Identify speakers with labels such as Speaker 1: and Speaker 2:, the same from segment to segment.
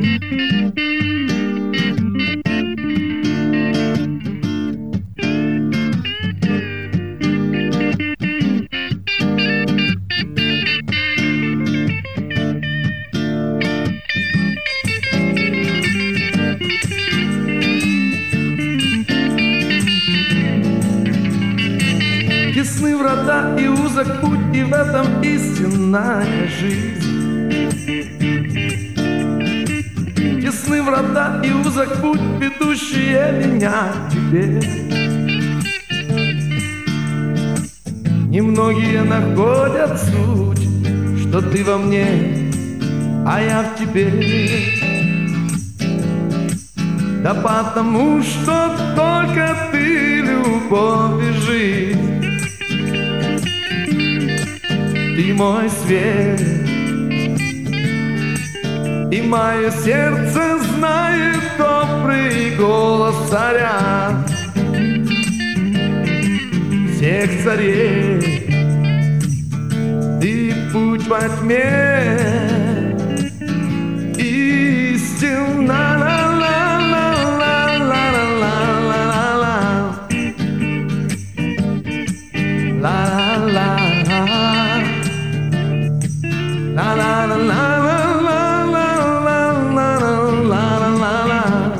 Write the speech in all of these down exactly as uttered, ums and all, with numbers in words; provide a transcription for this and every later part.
Speaker 1: Тесны врата и узок путь, и в этом истинная жизнь. Тесны врата и узок путь, ведущие меня к тебе. Немногие находят суть, что ты во мне, а я в тебе. Да потому что только ты любовь и жизнь. Ты мой свет, и мое сердце знает добрый голос царя всех царей. Ты путь во тьме, истина. La la la la la la la la la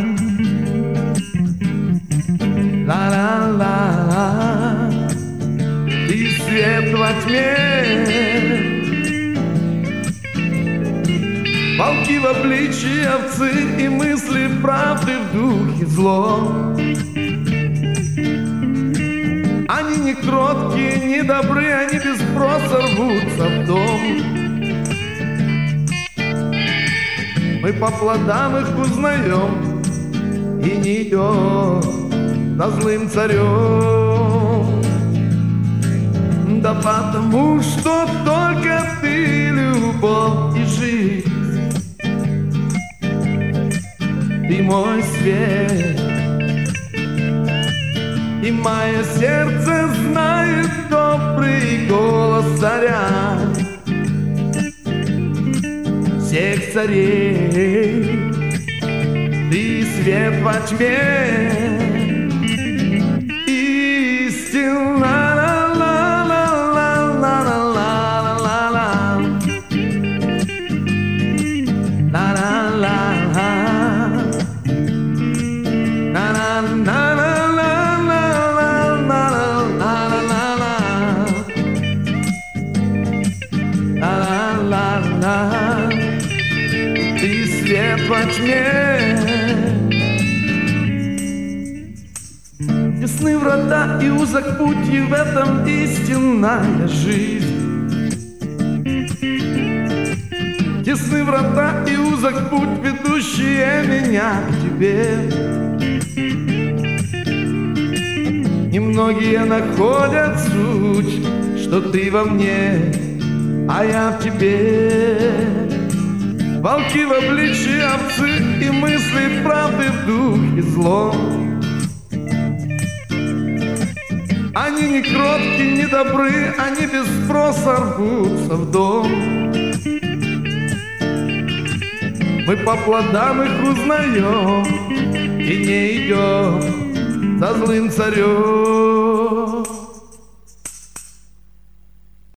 Speaker 1: la la la. Ты свет во тьме, волки в обличье овцы и мысли правды в духе зло. Они не кроткие, не добры, они без спроса рвутся в дом. Мы по плодам их узнаем и не идем за злым царем. Да потому что только ты любовь и жизнь. Ты мой свет, и мое сердце знает добрый голос царя всех царей. Ты свет во тьме, истина. Ты свет во тьме. Тесны врата и узок путь, и в этом истинная жизнь. Тесны врата и узок путь, ведущие меня к тебе. Немногие находят суть, что ты во мне, а я в тебе. Волки в обличье овцы и мысли правды в духе зло. Они не кроткие, не добры, они без спроса рвутся в дом. Мы по плодам их узнаем и не идем за злым царем.